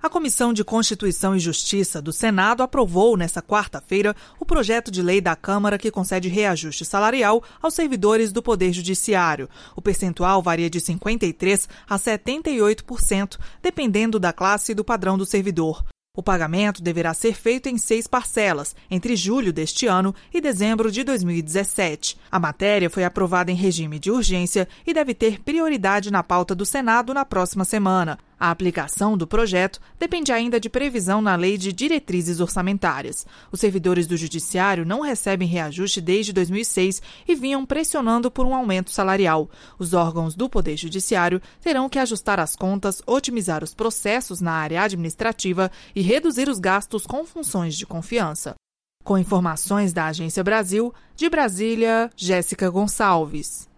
A Comissão de Constituição e Justiça do Senado aprovou nesta quarta-feira o projeto de lei da Câmara que concede reajuste salarial aos servidores do Poder Judiciário. O percentual varia de 53% a 78%, dependendo da classe e do padrão do servidor. O pagamento deverá ser feito em 6 parcelas, entre julho deste ano e dezembro de 2017. A matéria foi aprovada em regime de urgência e deve ter prioridade na pauta do Senado na próxima semana. A aplicação do projeto depende ainda de previsão na Lei de Diretrizes Orçamentárias. Os servidores do Judiciário não recebem reajuste desde 2006 e vinham pressionando por um aumento salarial. Os órgãos do Poder Judiciário terão que ajustar as contas, otimizar os processos na área administrativa e reduzir os gastos com funções de confiança. Com informações da Agência Brasil, de Brasília, Jéssica Gonçalves.